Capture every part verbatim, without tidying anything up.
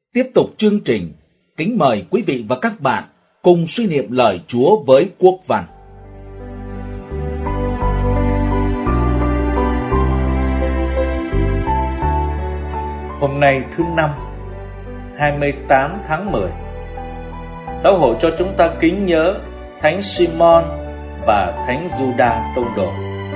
Tiếp tục chương trình, kính mời quý vị và các bạn cùng suy niệm lời Chúa với Quốc Văn. Hôm nay thứ năm, hai mươi tám tháng mười, Giáo hội cho chúng ta kính nhớ Thánh Simon và Thánh Giuđa Tông Đồ.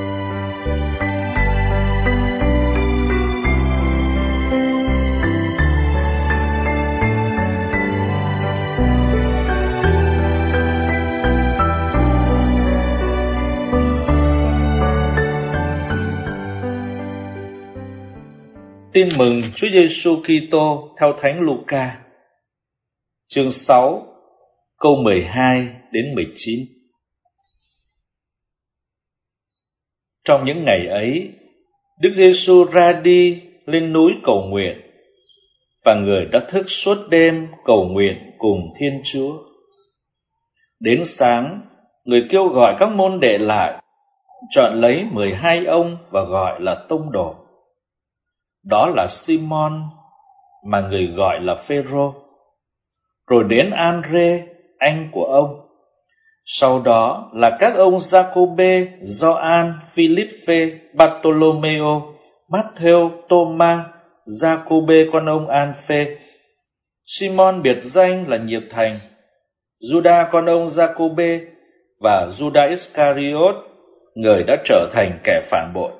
Tin mừng Chúa Giêsu Kitô theo Thánh Luca, chương sáu, câu mười hai đến mười chín. Trong những ngày ấy, Đức Giêsu ra đi lên núi cầu nguyện, và người đã thức suốt đêm cầu nguyện cùng Thiên Chúa. Đến sáng, người kêu gọi các môn đệ lại, chọn lấy mười hai ông và gọi là tông đồ. Đó là Simon, mà người gọi là Phêrô, rồi đến An-rê, anh của ông. Sau đó là các ông Giacôbê, Gioan, Philippe, Bartolomeo, Matthêu, Tô-ma, Giacôbê con ông An-phê, Simon biệt danh là Nhiệt Thành, Giuđa con ông Giacôbê và Giuđa Iscariot, người đã trở thành kẻ phản bội.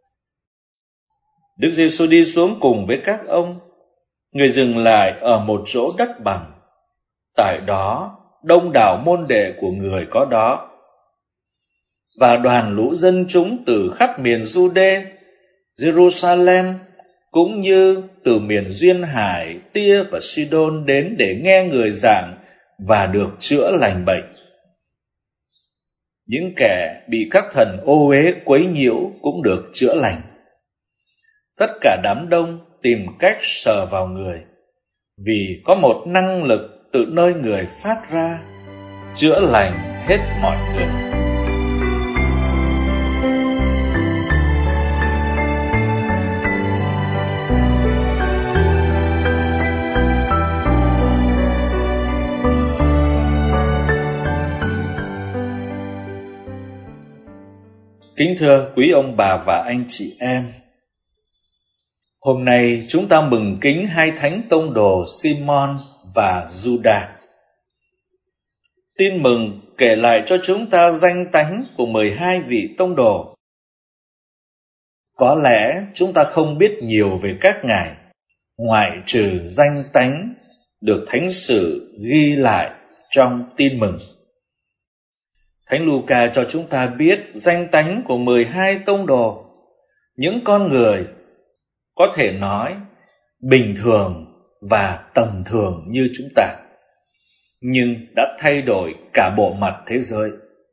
Đức Giêsu đi xuống cùng với các ông. Người dừng lại ở một chỗ đất bằng. Tại đó, đông đảo môn đệ của người có đó. Và đoàn lũ dân chúng từ khắp miền Giu-đê, Jerusalem, cũng như từ miền duyên hải, Tia và Sidon đến để nghe người giảng và được chữa lành bệnh. Những kẻ bị các thần ô uế quấy nhiễu cũng được chữa lành. Tất cả đám đông tìm cách sờ vào người, vì có một năng lực từ nơi người phát ra, chữa lành hết mọi người. Kính thưa quý ông bà và anh chị em, hôm nay chúng ta mừng kính hai thánh tông đồ Simon và Giuđa. Tin mừng kể lại cho chúng ta danh tánh của mười hai vị tông đồ. Có lẽ chúng ta không biết nhiều về các ngài, ngoại trừ danh tánh được thánh sử ghi lại trong tin mừng. Thánh Luca cho chúng ta biết danh tánh của mười hai tông đồ, những con người có thể nói bình thường và tầm thường như chúng ta, nhưng đã thay đổi cả bộ mặt thế giới.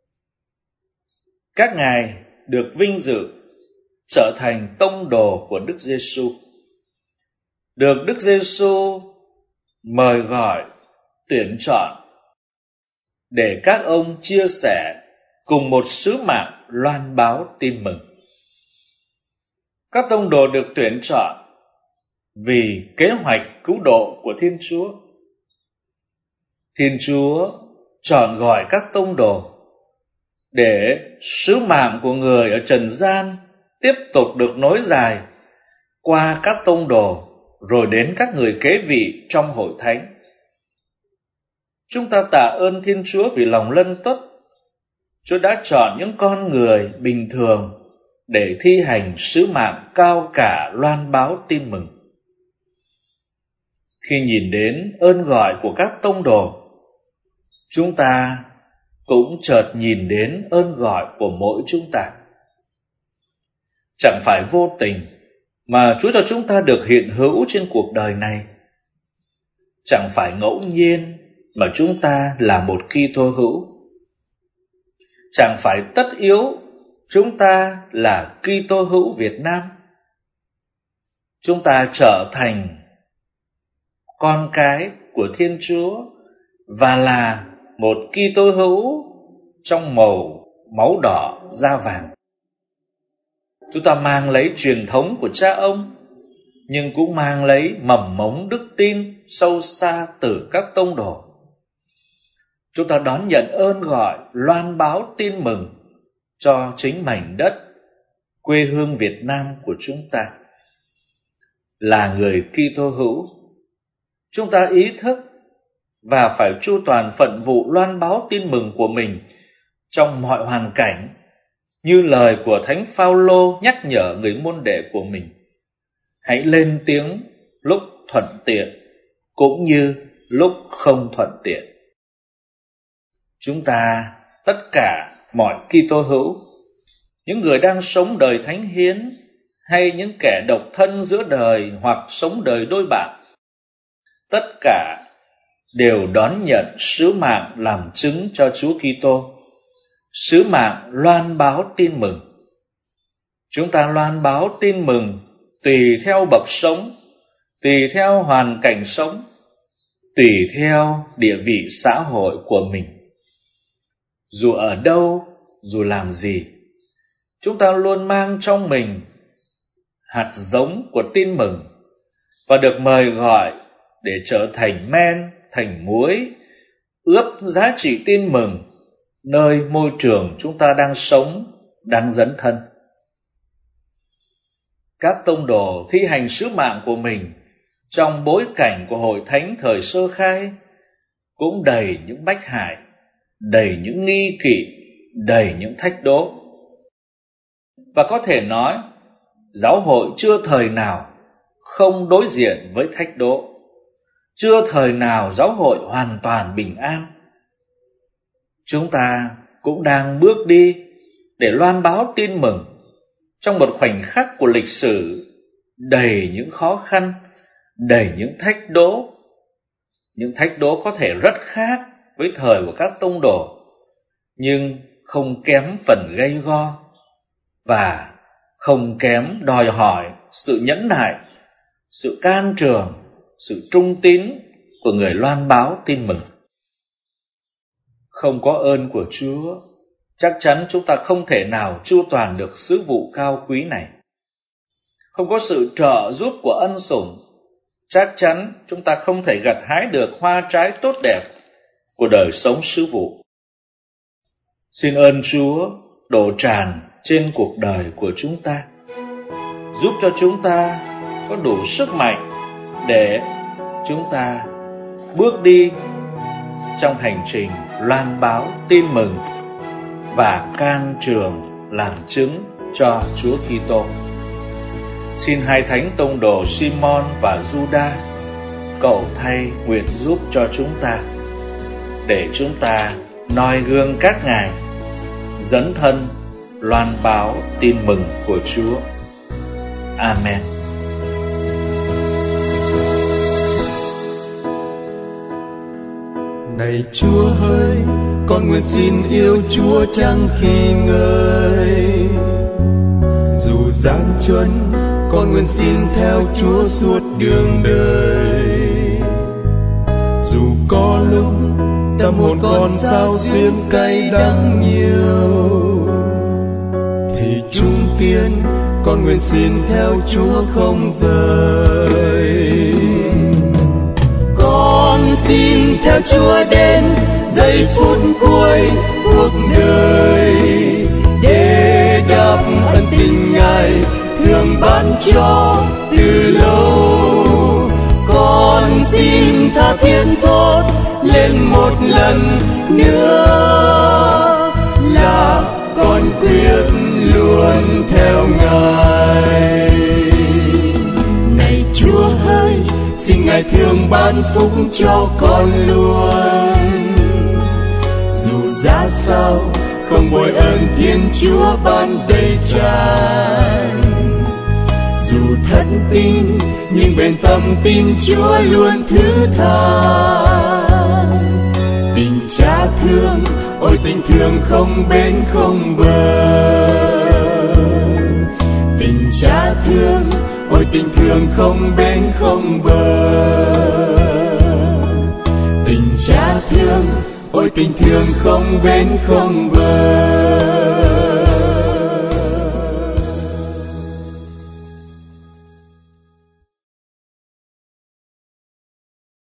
Các ngài được vinh dự trở thành tông đồ của Đức Giêsu, được Đức Giêsu mời gọi, tuyển chọn để các ông chia sẻ cùng một sứ mạng loan báo tin mừng. Các tông đồ được tuyển chọn vì kế hoạch cứu độ của Thiên Chúa. Thiên Chúa chọn gọi các tông đồ để sứ mạng của người ở trần gian tiếp tục được nối dài qua các tông đồ rồi đến các người kế vị trong hội thánh. Chúng ta tạ ơn Thiên Chúa vì lòng lân tốt. Chúa đã chọn những con người bình thường để thi hành sứ mạng cao cả loan báo tin mừng. Khi nhìn đến ơn gọi của các tông đồ, chúng ta cũng chợt nhìn đến ơn gọi của mỗi chúng ta. Chẳng phải vô tình mà Chúa cho chúng ta được hiện hữu trên cuộc đời này. Chẳng phải ngẫu nhiên mà chúng ta là một Kitô hữu. Chẳng phải tất yếu chúng ta là Kitô hữu Việt Nam. Chúng ta trở thành con cái của Thiên Chúa và là một Kitô hữu trong màu máu đỏ da vàng. Chúng ta mang lấy truyền thống của cha ông, nhưng cũng mang lấy mầm mống đức tin sâu xa từ các tông đồ. Chúng ta đón nhận ơn gọi loan báo tin mừng cho chính mảnh đất quê hương Việt Nam của chúng ta. Là người Kitô hữu, chúng ta ý thức và phải chu toàn phận vụ loan báo tin mừng của mình trong mọi hoàn cảnh, như lời của Thánh Phaolô nhắc nhở người môn đệ của mình: hãy lên tiếng lúc thuận tiện cũng như lúc không thuận tiện. Chúng ta tất cả mọi Kitô hữu, những người đang sống đời thánh hiến hay những kẻ độc thân giữa đời hoặc sống đời đôi bạn, tất cả đều đón nhận sứ mạng làm chứng cho Chúa Kitô, sứ mạng loan báo tin mừng. Chúng ta loan báo tin mừng tùy theo bậc sống, tùy theo hoàn cảnh sống, tùy theo địa vị xã hội của mình. Dù ở đâu, dù làm gì, chúng ta luôn mang trong mình hạt giống của tin mừng và được mời gọi để trở thành men, thành muối, ướp giá trị tin mừng nơi môi trường chúng ta đang sống, đang dấn thân. Các tông đồ thi hành sứ mạng của mình trong bối cảnh của hội thánh thời sơ khai cũng đầy những bách hại, đầy những nghi kỵ, đầy những thách đố. Và có thể nói, giáo hội chưa thời nào không đối diện với thách đố, chưa thời nào giáo hội hoàn toàn bình an. Chúng ta cũng đang bước đi để loan báo tin mừng trong một khoảnh khắc của lịch sử đầy những khó khăn, đầy những thách đố. Những thách đố có thể rất khác với thời của các tông đồ, nhưng không kém phần gay go và không kém đòi hỏi sự nhẫn nại, sự can trường, sự trung tín của người loan báo tin mừng. Không có ơn của Chúa, chắc chắn chúng ta không thể nào chu toàn được sứ vụ cao quý này. Không có sự trợ giúp của ân sủng, chắc chắn chúng ta không thể gặt hái được hoa trái tốt đẹp của đời sống sứ vụ. Xin ơn Chúa đổ tràn trên cuộc đời của chúng ta, giúp cho chúng ta có đủ sức mạnh để chúng ta bước đi trong hành trình loan báo tin mừng và can trường làm chứng cho Chúa Kitô. Xin hai thánh tông đồ Simon và Juda cầu thay nguyện giúp cho chúng ta, để chúng ta noi gương các ngài, dấn thân loan báo tin mừng của Chúa. Amen. Này Chúa ơi, con nguyện xin yêu Chúa chẳng khi ngơi. Dù gian truân, con nguyện xin theo Chúa suốt đường đời. Dù có lúc tâm hồn con sao xuyên cay đắng nhiều, thì trung tiên con nguyện xin theo Chúa không rời. Con xin theo Chúa đến giây phút cuối cuộc đời, để đáp ân tình Ngài thương ban cho từ lâu. Con xin tha thiết thốt lên một lần nữa là con quyết luôn theo Ngài. Này Chúa ơi, xin Ngài thương ban phúc cho con luôn. Dù ra sao không vội ơn Thiên Chúa ban đầy tràn. Dù thất tin nhưng bên tâm tin Chúa luôn thứ tha. Tình Cha thương, ôi tình thương không bến không bờ. Tình Cha thương, ôi tình thương không bến không bờ. Tình Cha thương, ôi tình thương không bến không bờ.